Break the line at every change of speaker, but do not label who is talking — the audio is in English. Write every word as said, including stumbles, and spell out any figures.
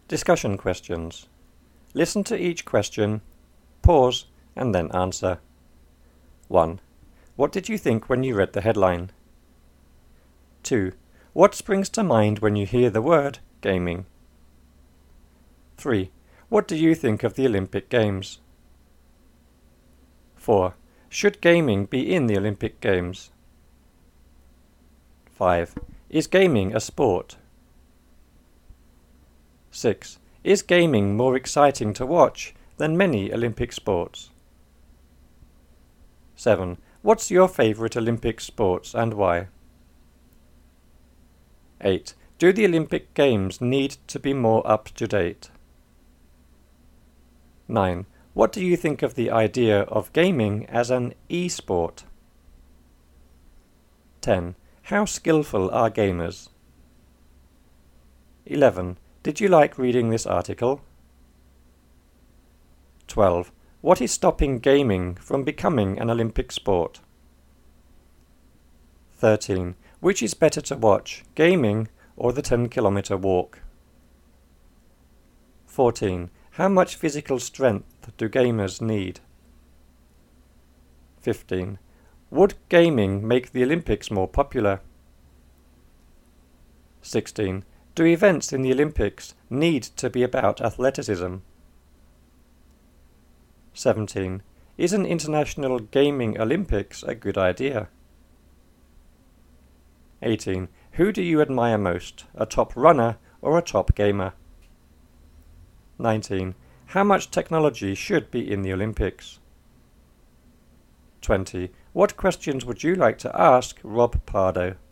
Discussion questions. Listen to each question, pause, and then answer. one. What did you think when you read the headline? two. What springs to mind when you hear the word gaming? three. What do you think of the Olympic Games? four. Should gaming be in the Olympic Games? five. Is gaming a sport? six. Is gaming more exciting to watch than many Olympic sports? seven. What's your favourite Olympic sports and why? eight. Do the Olympic Games need to be more up to date? nine. What do you think of the idea of gaming as an e-sport? ten. How skillful are gamers? eleven. Did you like reading this article? twelve. What is stopping gaming from becoming an Olympic sport? thirteen. Which is better to watch, gaming or the ten kilometre walk? fourteen. How much physical strength do gamers need? fifteen. Would gaming make the Olympics more popular? sixteen. Do events in the Olympics need to be about athleticism? seventeen. Is an international gaming Olympics a good idea? eighteen. Who do you admire most, a top runner or a top gamer? nineteen. How much technology should be in the Olympics? twenty. What questions would you like to ask Rob Pardo?